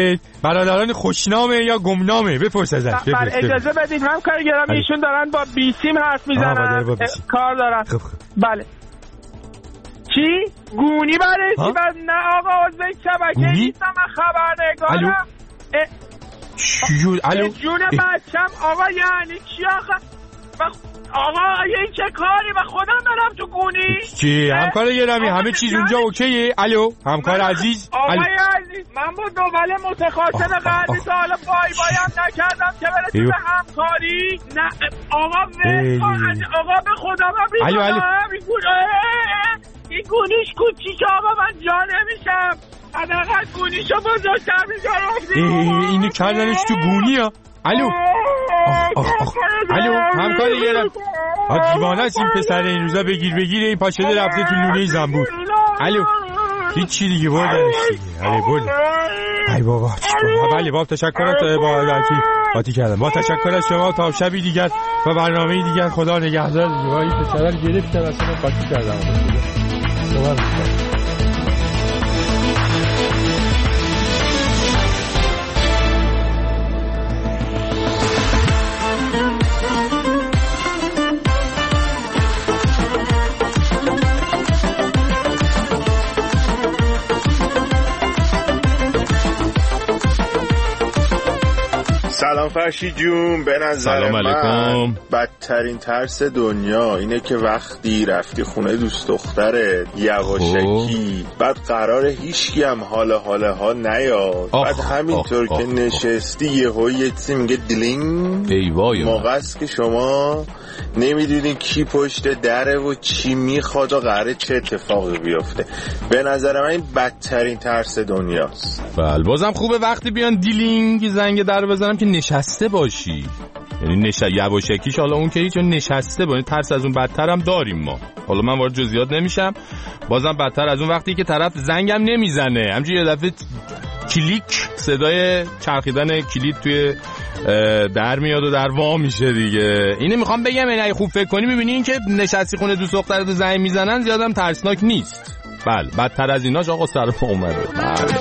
برادران خوشنامه یا گمنامه بپرس ازش. بله اجازه بدین همکار گرامی ایشون دارن با بیسیم حرف میزنن کار دارن. خب خب. بله چی؟ گونی برای چی؟ نه آقا عضو شبکه نیستم من خبرنگارم. چیون الو جون بچم آقا یعنی چی آخه آقا این چه کاری؟ من خودم برم تو گونی چی؟ همکار گرامی همه چیز اونجا اوکیه؟ الو همکار عزیز. آقای عزیز من با دوبله متخاصم قلبی تا حالا پای بایم نکردم که برسیم به همکاری. نه آقا ول آقا به خدا من بیمارم. این گونیش کوچیک آقا من جا نمیشم. حداقل گونیشو بزرگتر می‌گرفتیم. اینو کردنش تو گونی ها. الو الو همکار گرامی آ دیوانه است این پسر این روزا بگیر بگیر این پاشده رفته تو لونه زنبور. الو هیچ چی دیگه بردنش دیگه. آره برد. ای بابا بله بابا تشکرات با وقتی قاطی کردم. با تشکر از شما تا شبی دیگر و برنامه دیگر. خدا نگهدار. این پسر رو گرفتم اصلا قاطی کردم. صبر سلام فرشی جون. به نظر من بدترین ترس دنیا اینه که وقتی رفتی خونه دوست دخترت یواشکی بعد قراره هیچکی هم حال حاله ها نیاد بعد همینطور که نشستی یهو یه چیزی میگه دلینگ. موقع است که شما نمیدونی کی پشت دره و چی میخواد و قراره چه اتفاقی بیفته. به نظر من این بدترین ترس دنیاست. بله بازم خوبه وقتی بیان دیلینگ زنگ در بزنم که نشسته باشی. یعنی نش یواشکیش حالا اون که هیچ نشسته باشه. ترس از اون بدتر هم داریم ما. حالا من وارد جزئیات نمیشم. بازم بدتر از اون وقتی که طرف زنگم نمیزنه همینجوری یه دفعه کلیک صدای چرخیدن کلید توی در میاد و در وا میشه دیگه. اینو میخوام بگم یعنی اگه خوب فکر کنی میبینی این که نشستی خونه دوست دخترت زنگ میزنن زیادم ترسناک نیست. بله بدتر از ایناش آقا سر ما اومده. بله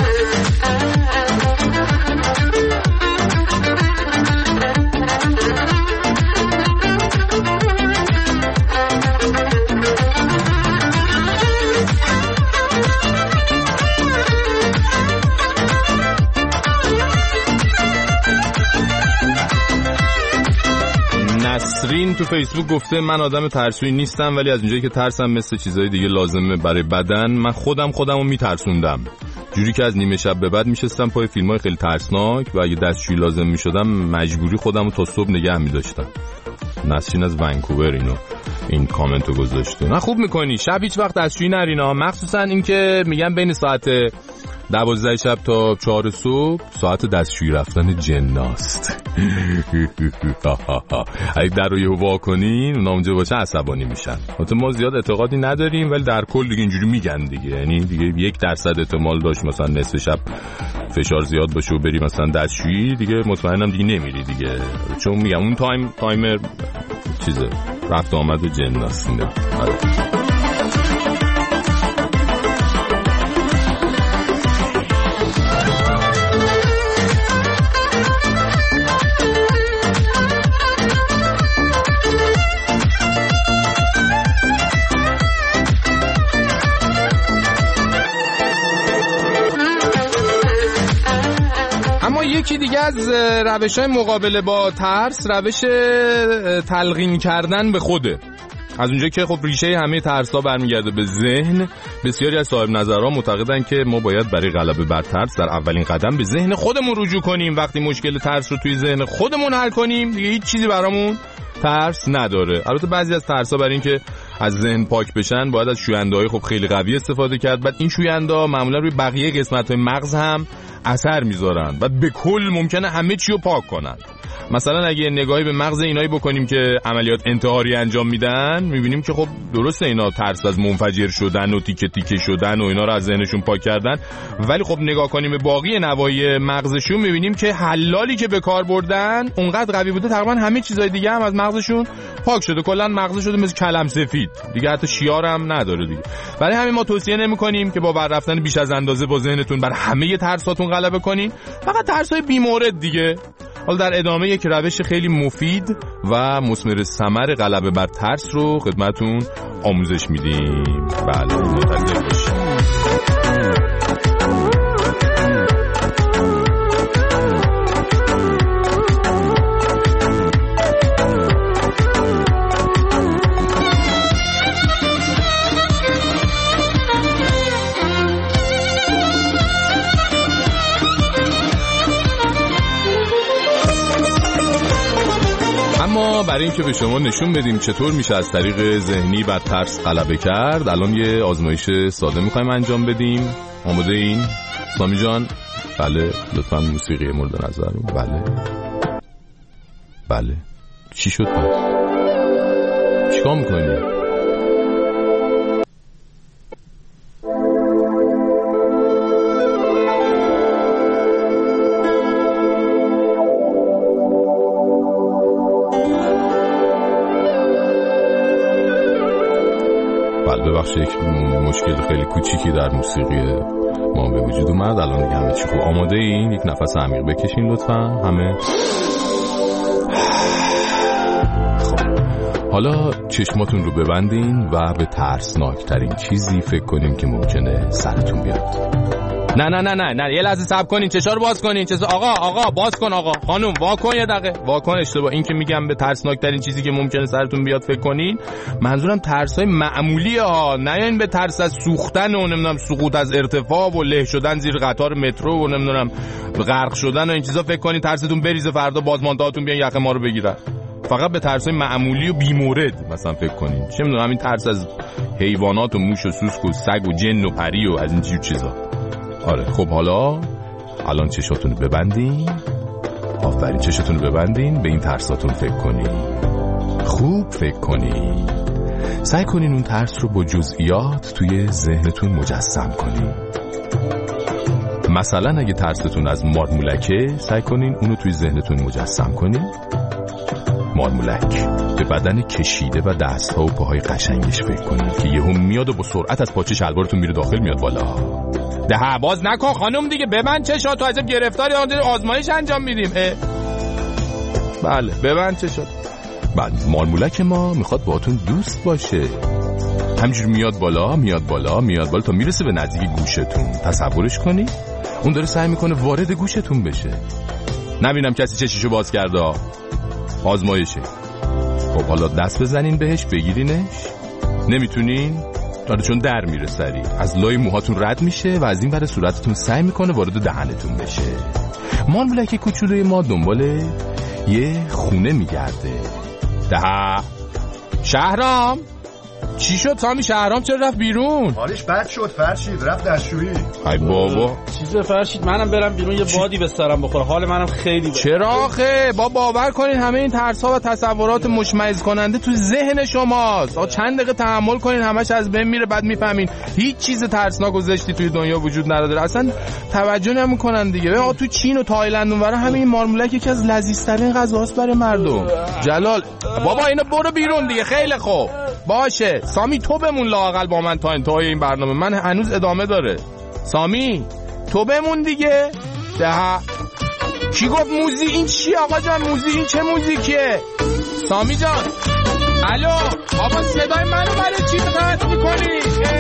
نسرین تو فیسبوک گفته من آدم ترسویی نیستم ولی از اونجایی که ترسم مثل چیزای دیگه لازمه برای بدن من خودم خودمو میترسوندم. جوری که از نیمه شب به بعد میشستم پای فیلمای خیلی ترسناک و اگه دستشویی لازم میشدم مجبوری خودمو تا صبح نگه میداشتم. نسرین از ونکوور اینو این کامنتو گذاشته. نه خوب میکنی شب هیچ وقت دستشویی نرینا. مخصوصا این که میگن بین ساعت دوازده شب تا چهار صبح ساعت دستشویی رفتن جناست. اگه در رو یهو وا کنین اونا اونجا باشه عصبانی میشن. البته ما زیاد اعتقادی نداریم ولی در کل دیگه اینجوری میگن دیگه. یعنی دیگه یک درصد احتمال داشت مثلا نصف شب فشار زیاد باشه و بری مثلا دستشویی دیگه مطمئنم دیگه نمیری دیگه. چون میگم اون تایم تایمر چیزه رفت آمد جناست. یکی دیگه از روش‌های مقابله با ترس روش تلقین کردن به خوده. از اونجا که خب ریشه همه ترس‌ها برمیگرده به ذهن، بسیاری از صاحب نظرها معتقدن که ما باید برای غلبه بر ترس در اولین قدم به ذهن خودمون رجوع کنیم. وقتی مشکل ترس رو توی ذهن خودمون حل کنیم دیگه هیچ چیزی برامون ترس نداره. البته بعضی از ترس‌ها برای اینکه از ذهن پاک بشن باید از شوینده‌های خب خیلی قوی استفاده کرد. بعد این شوینده‌ها معمولا روی بقیه قسمت‌های مغز هم اثر میذارن و به کل ممکنه همه چی رو پاک کنن. مثلا اگه نگاهی به مغز اینایی بکنیم که عملیات انتحاری انجام میدن میبینیم که خب درسته اینا ترس از منفجر شدن و تیکه تیکه شدن و اینا رو از ذهنشون پاک کردن، ولی خب نگاه کنیم به باقی نواحی مغزشون میبینیم که حلالی که به کار بردن اونقدر قوی بوده تقریبا همه چیزای دیگه هم از مغزشون پاک شده. کلا مغز شده مثل کلم سفید دیگه، حتی شیار هم نداره دیگه. برای همین ما توصیه نمی‌کنیم که با بر رفتن بیش از اندازه با ذهنتون بر همه ترساتون غلبه کنین، فقط ترسای بی‌مورد دیگه. حالا در ادامه یک روش خیلی مفید و مثمر ثمر غلبه بر ترس رو خدمتون آموزش میدیم. بله منتظر باشید. اما برای اینکه به شما نشون بدیم چطور میشه از طریق ذهنی بر ترس غلبه کرد، الان یه آزمایش ساده میخوایم انجام بدیم. آماده این؟ سامی جان؟ بله. لطفاً موسیقی مورد نظر. بله بله. چی شد پس؟ چیکار میکنی؟ ببخشید یک مشکل خیلی کوچیکی در موسیقی ما به وجود اومد. الان دیگه همه چی خوب. آماده این؟ یک نفس عمیق بکشین لطفاً همه. خب حالا چشماتون رو ببندین و به ترسناکترین چیزی فکر کنین که ممکنه سرتون بیاد. نه نه نه نه نه یه لحظه صبر کنین، چشا رو باز کنین. چشا آقا آقا باز کن، آقا خانم وا کن یه دقیقه، وا کن. اشتباه این که میگم به ترسناکترین چیزی که ممکنه سرتون بیاد فکر کنین، منظورم ترسای معمولی ها، نه این به ترس از سوختن و نمیدونم سقوط از ارتفاع و له شدن زیر قطار مترو و نمیدونم غرق شدن و این چیزا فکر کنین ترستون بریزه فردا بازماندهاتون بیان یخ ما رو بگیرن. فقط به ترسای معمولی و بیمورد مثلا فکر کنین. چه میدونم این ترس از حیوانات و موش و سوسک و سگ و جن و پری و از این جور چیزا. آره خب حالا الان چشاتون رو ببندین. آفرین، چشاتون رو ببندین، به این ترساتون فکر کنین، خوب فکر کنین، سعی کنین اون ترس رو با جزئیات توی ذهنتون مجسم کنین. مثلا اگه ترستون از مارمولکه، سعی کنین اونو توی ذهنتون مجسم کنین. مارمولک به بدن کشیده و دست‌ها و پاهای قشنگش فکر کنین که یهو میاد و با سرعت از پاچه شلوارتون میره داخل، میاد بالا. ده باز نکن خانم دیگه، ببند چشات. تو عجب گرفتاری آزمایش انجام میدیم. بله ببند چشات. بعد مارمولک ما میخواد باهاتون دوست باشه، همینجور میاد بالا میاد بالا میاد بالا تا میرسه به نزدیک گوشتون. تصورش کنی اون داره سعی میکنه وارد گوشتون بشه. نبینم کسی چشیشو باز کرده. آزمایشه. خب حالا دست بزنین بهش بگیرینش. نمیتونین؟ آره چون در میره سری، از لای موهاتون رد میشه و از این ور صورتتون سعی میکنه وارد دهنتون بشه. مارمولک کوچولوی ما دنبال یه خونه میگرده. ده شهرام چی شد؟ سامی شهرام چرا رفت بیرون؟ حالش بد شد، فرشید رفت دستشویی. ای بابا چیزه فرشید، منم برم بیرون یه بادی به سرم بخوره، حال منم خیلی بده. چرا آخه؟ با باور کنین همه این ترس‌ها و تصورات مشمئز کننده تو ذهن شماست. آ چند دقیقه تحمل کنین همش از بین میره، بعد میفهمین هیچ چیز ترسناک و زشتی توی دنیا وجود نداره. اصلا توجه نمیکنن دیگه. آ تو چین و تایلند اونورا همین مارمولک یکی از لذیذترین غذاست برای مردم. جلال بابا اینو برو بیرون دیگه. خیلی خوب باشه سامی، تو بمون لااقل با من تا انتهای این برنامه، من هنوز ادامه داره. سامی تو بمون دیگه. ده کی گفت موزیک؟ این چی آقا جان موزیک؟ این چه موزیکیه؟ سامی جان الو بابا صدای منو برای چی قطع میکنی؟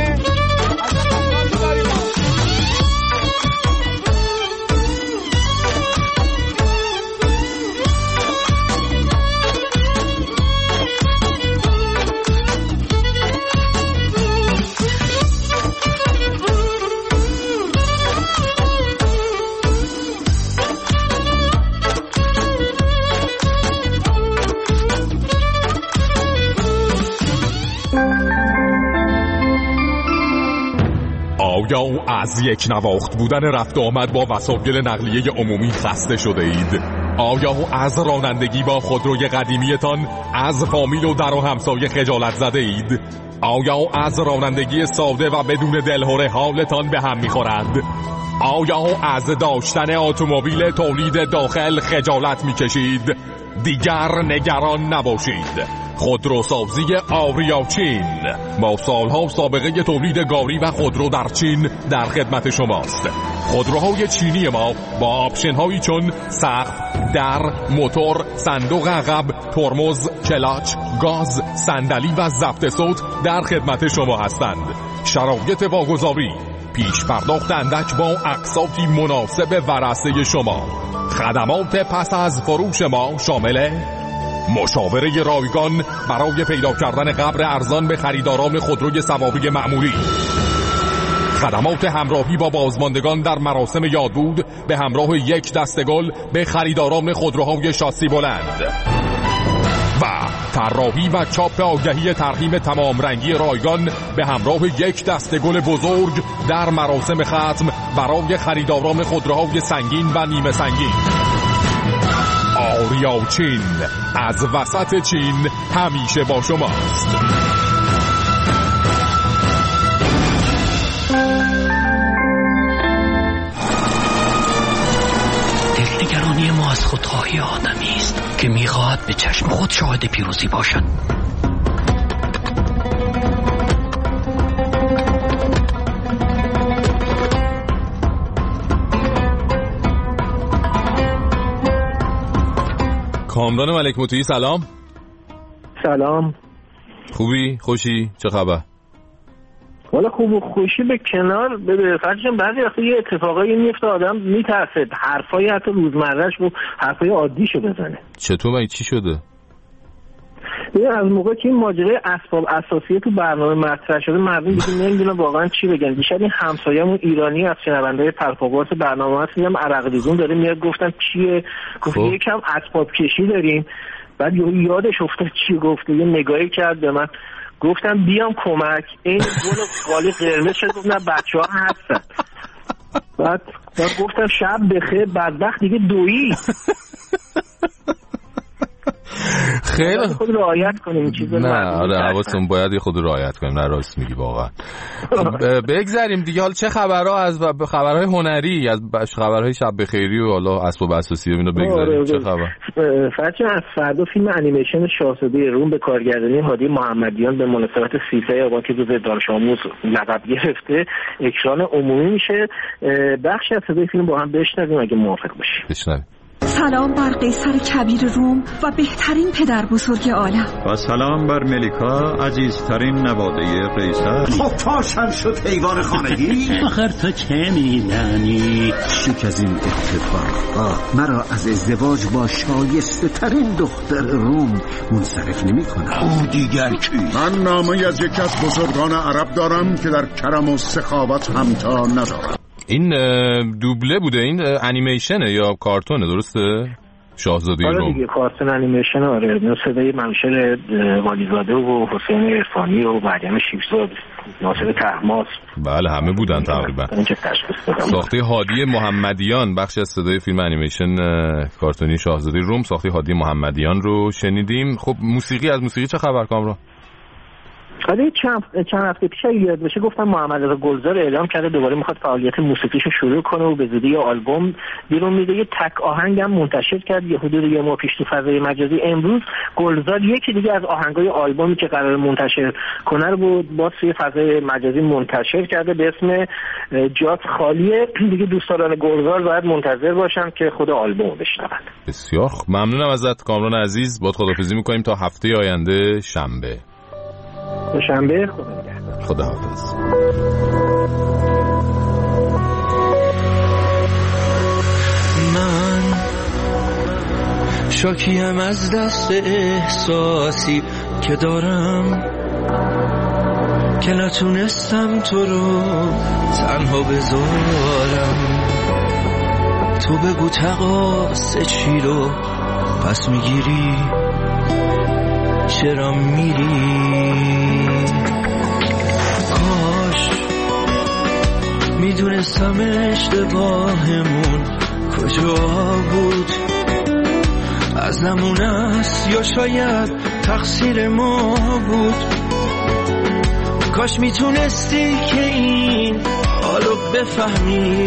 آیا از یک نواخت بودن رفت آمد با وسایل نقلیه عمومی خسته شده اید؟ آیا از رانندگی با خودروی قدیمیتان از فامیل و در و همسایه خجالت زده اید؟ آیا از رانندگی ساده و بدون دلهره حالتان به هم می‌خورد؟ آیا از داشتن اتومبیل تولید داخل خجالت می‌کشید؟ دیگر نگران نباشید. خودروسازی آریاچین با سالها سابقه تولید گاری و خودرو در چین در خدمت شماست. خودروهای چینی ما با آپشن‌هایی چون سقف، در، موتور، صندوق عقب، ترمز، کلاچ، گاز، صندلی و ضبط صوت در خدمت شما هستند. شرایط واگذاری: پیش پرداخت اندک با اقساطی مناسب ورثه شما. خدمات پس از فروش ما شامل مشاوره رایگان برای پیدا کردن قبر ارزان به خریداران خودروی سواری معمولی، خدمات همراهی با بازماندگان در مراسم یادبود به همراه یک دسته گل به خریداران خودروهای شاسی بلند، طراحی و چاپ آگهی ترحیم تمام رنگی رایگان به همراه یک دسته گل بزرگ در مراسم ختم برای خریداران خودروهای سنگین و نیمه سنگین. آریا چین از وسط چین همیشه با شماست. دلنگرانی ما از خودخواهی آدمی است که میخواهد به چشم خود شاهد پیروزی باشد. کامران ملک موتویی سلام. سلام. خوبی؟ خوشی؟ چه خبر؟ والا خوب و خوشی به کنار، به فرضشم بعضی وقتا یه اتفاقایی میفته آدم میترسه حرفای حتی روزمرهش و حرفای عادیشو بزنه. چطور مگه چی شده؟ ببین از موقع که این ماجرای اسباب اساسی تو برنامه مطرح شده مردم دیگه نمیدونن واقعا چی بگن. دیشب این همسایه‌مون ایرانی از شنونده‌های پرپاگورس برنامه هست میگم عرق ریزون داره میاد، گفتم چیه؟ گفت یکم اسباب کشی داریم. بعد یادش افتاد چی گفت، یه نگاهی کرد به من، گفتم بیام کمک. این گل قالی قرمز شد، گفتم بچه‌ها هستن. بعد بعد گفتم شب بخیر. بدبخت دیگه دویی. خیلی خود رعایت کنیم چیزا. نه آره حواستون باید یه خود رعایت کنیم. نه راست میگی واقعا. بگذاریم دیگه. حالا چه خبرها از خبرهای هنری، از خبرهای شب بخیری و حالا اسباب اساسی و اینا بگذاریم. چه خبر؟ فرضاً از فردا فیلم انیمیشن شاهزاده روم به کارگردانی هادی محمدیان به مناسبت سیزده آبان که روز دانش آموز لقب گرفته اکران عمومی میشه. بخشی از صدای فیلم با هم بشنویم اگه موافق باشی. بشنویم. سلام بر قیصر کبیر روم و بهترین پدر بزرگ عالم. و سلام بر ملیکا عزیزترین نواده قیصر. خب پاشم شد حیوان خانگی. آخر تو چه میدانی؟ شک از این اتفاقا مرا از ازدواج با شایسته ترین دختر روم منصرف نمی کنم. او دیگر کی؟ من نامه از یکی از بزرگان عرب دارم که در کرم و سخاوت همتا ندارم. این دوبله بوده، این انیمیشنه یا کارتونه درسته؟ شاهزاده روم. آره دیگه کارتون انیمیشن. آره صدای منشر والیزاده و حسین عرفانی و مریم شیبزاد، ناصر طهماسب. بله همه بودن تقریبا. ساخته هادی محمدیان، بخشی از صدای فیلم انیمیشن کارتونی شاهزاده روم ساخته هادی محمدیان رو شنیدیم. خب موسیقی، از موسیقی چه خبر کامران؟ آره چند چند هفته پیش یاد بشه گفتم محمد رضا گلزار اعلام کرده دوباره میخواد فعالیت موسیقیشو شروع کنه و به زودی آلبوم بیرون میده. یه تک آهنگ هم منتشر کرد یه حدود یه ماه پیش تو فضای مجازی. امروز گلزار یکی دیگه از آهنگای آلبومی که قرار منتشر کنه رو با توی فضای مجازی منتشر کرده به اسم جات خالیه. دیگه دوستان گلزار باید منتظر باشن که خود آلبوم بشنون. بسیار ممنونم ازت کامران عزیز. باهات خداحافظی میکنیم تا هفته آینده شنبه. شنبه خدا نگهدار. خداحافظ. من شاکیم از دست احساسی که دارم که نتونستم تو رو تنها بذارم. تو بگو تقاص چی رو پس میگیری، چرا میری؟ کاش میدونستم اشتباهمون کجا بود، ازمون است یا شاید تقصیر ما بود. کاش میتونستی که این حالو بفهمی،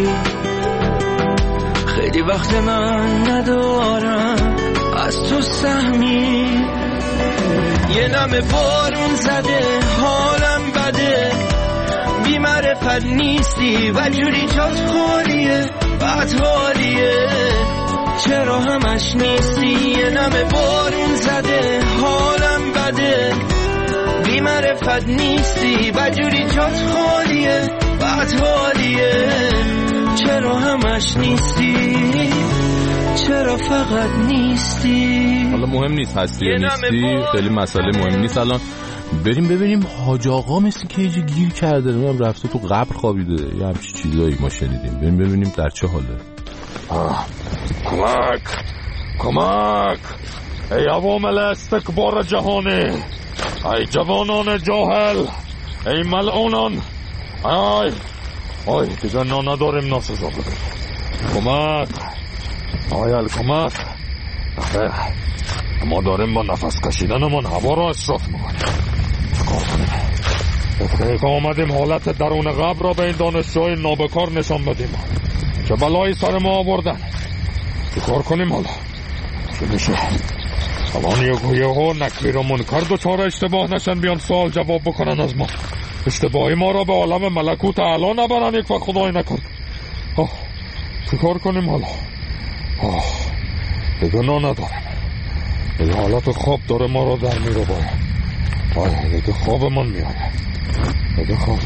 خیلی وقت من ندارم از تو سهمی. یه نم بارون زده حالم بده، بی معرفت نیستی و جوری جات خالیه بد حالیه، چرا همش نیستی؟ یه نم بارون زده حالم بده، بی معرفت نیستی و جوری جات خالیه بد حالیه، چرا همش نیستی؟ چرا فقط نیستی؟ حالا مهم نیست هستی یا نیستی، خیلی مسئله مهم نیست. الان بریم ببینیم حاج آقا مثل که یه گیر کرده، نمیدونم رفته تو قبر خوابیده یا همچین چیزایی ما شنیدیم. بریم ببینیم در چه حاله. آه. کمک کمک ای عوامل استکبار جهانی، ای جوانان جاهل، ای ملعونان، ای آی دیگه نا نداریم ناسزا بگیم. کمک آیل کمک. آخه ما داریم با نفس کشیدنمون هوا را اصراف میکنیم. چکار کنیم؟ یک دقیقه آمدیم حالت درون قبر را به این دانشجوهای نابکار نشان بدیم. چه بلایی سر ما آوردن. چکار کنیم حالا؟ چی میشه؟ اوانی گویه ها نکبیر و منکر دوچار اشتباه نشن بیان سوال جواب بکنن از ما. اشتباهی ما را به عالم ملکوت اعلی نبرن یک وقت خدای نکرد. چکار کنیم حالا؟ آه دیگه نا ندارم. دیگه حالت خواب داره ما را در میره باید. آه دیگه خواب من میاره. دیگه خواب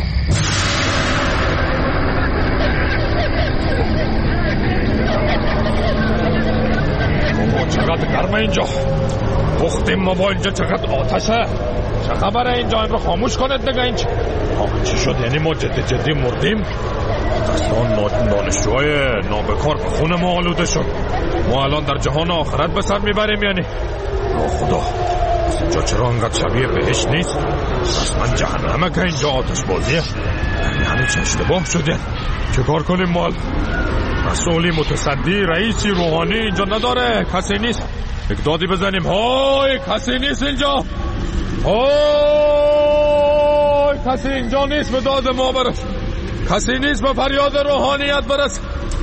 بابا چقدر گرمه اینجا. پختیم ما با اینجا چقدر آتشه. چه خبره اینجا؟ این رو خاموش کنید دیگه. این چی شد؟ یعنی ما جدی جدی مردیم؟ دستان دانشجوهای نابکار به خون ما آلوده شد. ما الان در جهان آخرت به سر میبریم یعنی. یا خدا اینجا چرا انقدر شبیه بهشت نیست؟ رسما جهنمه که اینجا آتش بازیه. یعنی همین چه اشتباه شده. چه کار کنیم مال؟ مسئولی متصدی رئیسی روحانی اینجا نداره؟ کسی نیست؟ یک دادی بزنیم. های کسی نیست اینجا. های کسی اینجا نیست به داد ما برس. کسی نیست به فریاد روحانیت برس.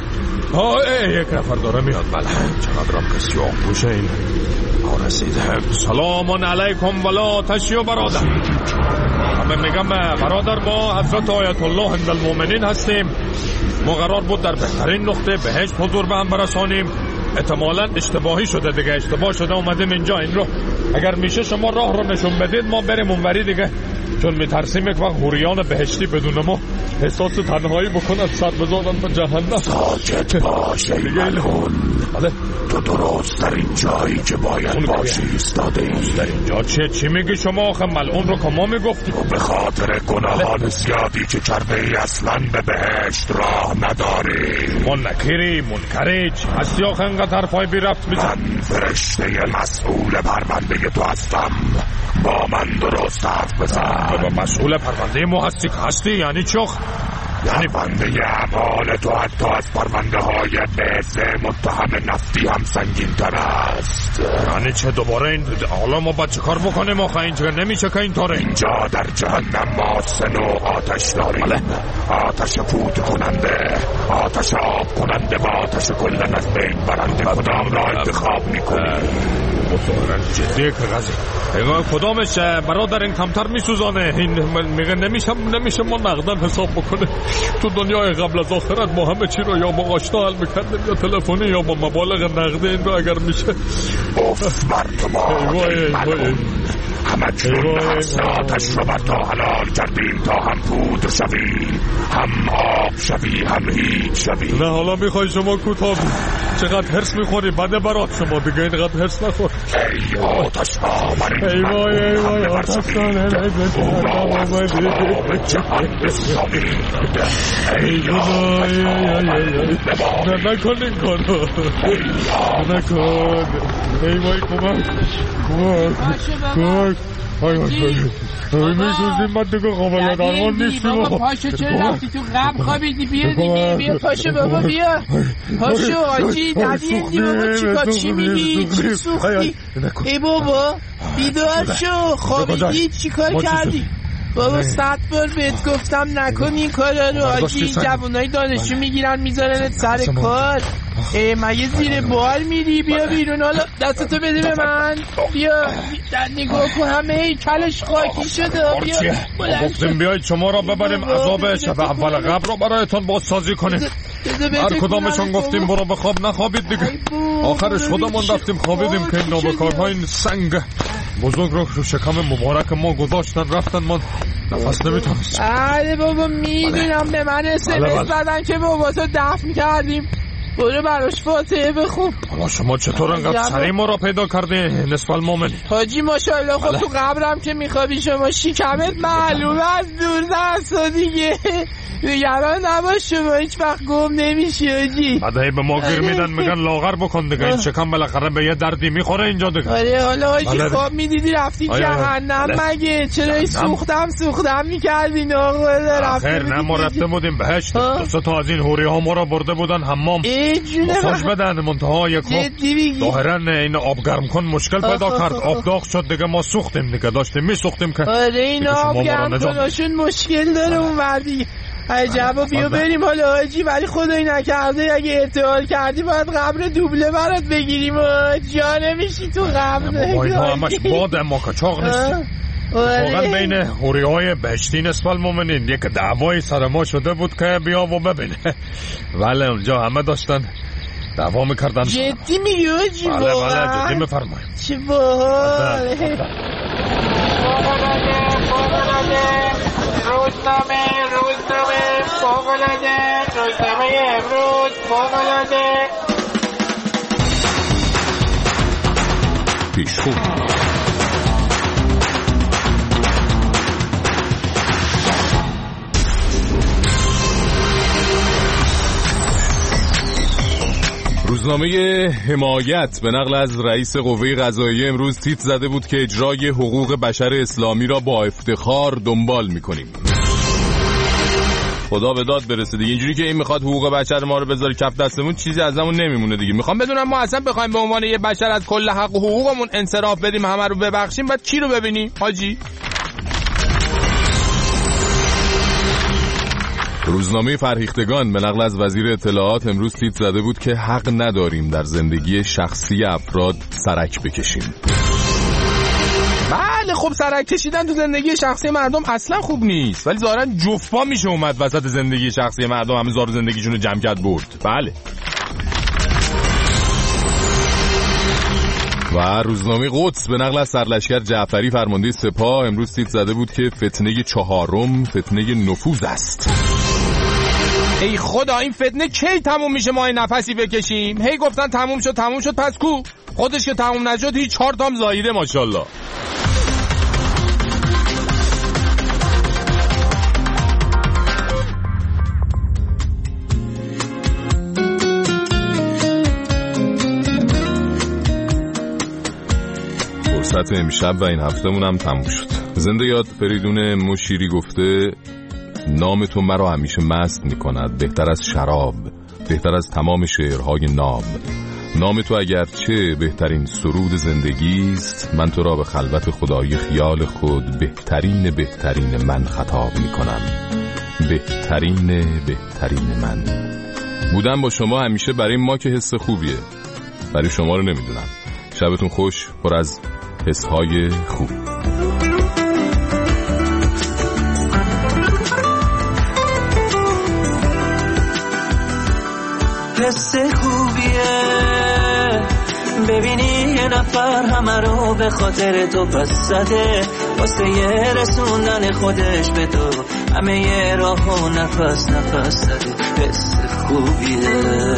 های یک نفر داره میاد. بله چقدرم که سیاه پوشه این رسیده. سلام علیکم ولا تشیو برادر. همه میگم برادر ما حضرت آیت الله عند المؤمنین هستیم. ما قرار بود در بهترین نقطه بهشت حضور به هم برسانیم. احتمالاً اشتباهی شده دیگه. اشتباه شده اومدیم اینجا. این رو اگر میشه شما راه رو نشون بدید ما بریم اونوری دیگه، چون میترسیم یک وقت حوریان بهشتی بدون ما احساس تنهایی بکنن سر بزنن به جهنم. ساکت باش ای ملعون. بله تو درست در این جایی که باید باشی ایستاده ای. در اینجا چیه؟ چی میگی شما آخه؟ ملعون رو که ما میگفتیم. تو به خاطر گناهان زیادی که کرده ای اصلا به بهشت راه نداری. ما نکیری منکری چی هستی آخه انقدر حرفای بی ربط میزن؟ من فرشته مسئول پرونده تو هستم. با من درست حرف بزن. مسئول پرونده ما هستی که هستی یعنی چخ؟ یعنی بنده اعمال تو حتی از پرونده های بهزه متهم نفتی هم سنگین تر است. یعنی چه دوباره این حالا ما باید چه کار بکنیم آخه؟ این چه نمیشه که اینطوره. اینجا در جهنم ما سه نوع آتش داریم. بله. آتش پود کننده، آتش آب کننده و آتش کلن از بین برنده. کدام را انتخاب میکنی؟ مطمئن جدیه که غزی اگه کدامش برادر این کمتر میسوزانه؟ این میگه نمیشه نمیشه ما نقدن حساب بکنه. تو دنیای قبل از آخرت ما همه چی رو یا با آشنا حل میکردیم یا تلفنی یا با مبالغ نقدی. این رو اگر میشه اوف بر تو ما ملعون. همه چون نفس آتش رو بر تو حلال کردیم تا هم پود شوی، هم آب شوی، هم هیچ شوی. نه حالا میخوای شما کوتاه چقدر هرس میخوری بده برات. شما دیگه اینقدر هرس نخور. ای آتش ها من ای وای ای وای آتش ها ای نه نکن این کارو نکن. ای وای کمک کمک کمک. های های های های میسوزیم من دیگه قابل درمان نیستیم. بابا پاشو چرا رفتی تو قبل خوابیدی؟ بیا دیگه بیا پاشو بابا بیا پاشو. آجی ندیدی بابا چیکار چی میگی؟ چی سوختی؟ ای بابا بیدار شو. خوابیدی چیکار کردی؟ بابا صد بار بهت گفتم نکن این کارا رو. آجی جوانای دانشجو میگیرن میذارن سر کار. ای مگه زیر بال میری؟ بیا بیرون. حالا دستتو بده به من. بیا نگاه کن همه هیکلش خاکی شده. بیا گفتیم بیایید شما را ببریم عذاب شب اول قبر رو برایتان بازسازی کنیم. هر کدامشان گفتیم برو بخواب نخوابید دیگه. آخرش خودمون رفتیم خوابیدیم که این نابکارها این سنگ بزرگ رو شکم مبارک ما گذاشتن رفتن. من نفس نمیتونست. بله بابا میدونم به من اس ام اس زدن که بابا تو دفن کردیم. برو براش فاتحه بخون. حالا شما چطور انقدر سریع ما را پیدا کردی نصف المومن؟ حاجی ماشاءالله خب تو قبرم که میخوابی شما شکمت معلومه از دور دست دیگه نگران نباش شما هیچ وقت گم نمیشی حاجی. بعد هی به ما گیر میدن میگن لاغر بکن دیگه این شکم بالاخره به یه دردی میخوره اینجا دیگه. آره حالا حاجی خواب میدیدی رفتی جهنم مگه چرا سوختم سوختم میکردی ناخواه خیر نه ما رفته بودیم بهشت دو تا از این هوری ها ما را برده بودن حمام مساج بدن منتها یک ظاهرا این آب گرم کن مشکل پیدا کرد آب داغ شد دیگه ما سوختیم دیگه داشتیم میسوختیم که آره این آب گرم کناشون مشکل داره اون وردی عجبا بیا بریم حالا حاجی ولی خدایی نکرده اگه ارتحال کردی باید قبر دوبله برات بگیریم جا نمیشی تو قبر با اینها همش باد اما کچاق نیستیم واقعا بین حوری های بهشتی نصف المومنین یک دعوای سر ما شده بود که بیا و ببینه ولی اونجا همه داشتن دعوا میکردن. جدی میگی حاجی؟ بله بله جدی میفرمایید. چه باحال. روزنامه روزنامه فوق‌العاده روزنامه امروز فوق‌العاده پیشخون روزنامه حمایت به نقل از رئیس قوه قضاییه امروز تیتر زده بود که اجرای حقوق بشر اسلامی را با افتخار دنبال می‌کنیم. خدا به داد برسه دیگه اینجوری که این میخواد حقوق بشر ما رو بذاره کف دستمون چیزی ازمون نمیمونه دیگه. میخوام بدونم ما اصلا بخوایم به عنوان یه بشر از کل حق و حقوقمون انصراف بدیم همه رو ببخشیم بعد کی رو ببینیم حاجی؟ روزنامه فرهیختگان به نقل از وزیر اطلاعات امروز تیتر زده بود که حق نداریم در زندگی شخصی افراد سرک بکشیم. بله خب سرک کشیدن تو زندگی شخصی مردم اصلا خوب نیست ولی ظاهرا جفا میشه اومد وسط زندگی شخصی مردم همه زار زندگیشون رو جمع کرد برد. بله. و روزنامه قدس به نقل از سرلشکر جعفری فرمانده سپاه امروز تیتر زده بود که فتنه چهارم فتنه نفوذ است. ای خدا این فتنه کی تموم میشه ما این نفسی بکشیم؟ هی گفتن تموم شد تموم شد پس کو؟ خودش که تموم نشد هیچ چهار تام ظاهره ماشاءالله. فرصت امشب و این هفتمون هم تموم شد. زنده یاد فریدون مشیری گفته نام تو مرا همیشه مست می کند بهتر از شراب بهتر از تمام شعرهای ناب. نام تو اگرچه بهترین سرود زندگی است من تو را به خلوت خدای خیال خود بهترین بهترین من خطاب می کنم. بهترین بهترین من بودن با شما همیشه برای ما که حس خوبیه برای شما رو نمیدونم. شبتون خوش پر از حسهای خوب. حس خوبیه ببینی یه نفر همه رو به خاطر تو پس زده واسه یه رسوندن خودش به تو همه یه راه و نفس نفس زده. حس خوبیه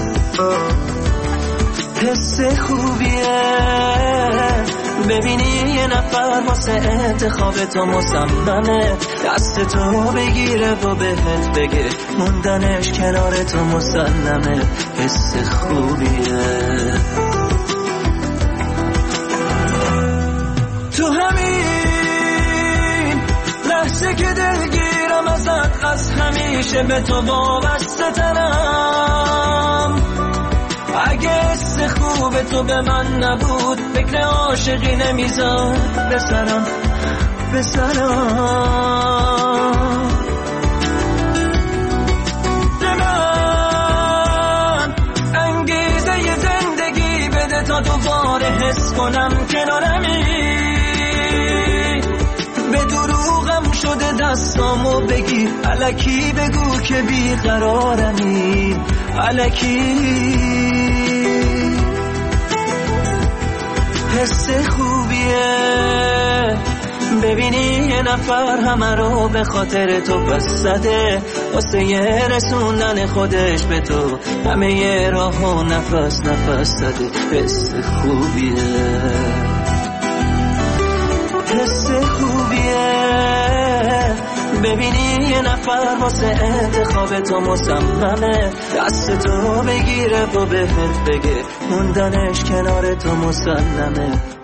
حس خوبیه ببینی یه نفر واسه انتخاب تو مصممه دست تو بگیره و بهت بگه موندنش کنار تو مسلمه. حس خوبیه تو همین لحظه که دلگیرم ازت از همیشه به تو وابسته ترم. اگه حس خوب تو به من نبود فکر عاشقی نمیذار بسرم بسرم به من انگیزه ی زندگی بده تا دوباره حس کنم کنارمی. به دروغم شده دستامو بگیر الکی بگو که بیقرارمی الکی. حس خوبیه ببینی یه نفر همه رو به خاطر تو پس زده، واسه یه رسوندن خودش به تو همه یه راه و نفس نفس زده. حس خوبیه، حس خوبیه. ببینی یه نفر واسه انتخاب تو مصممه، دست تو بگیره و بهت بگه موندنش کنار تو مسلمه.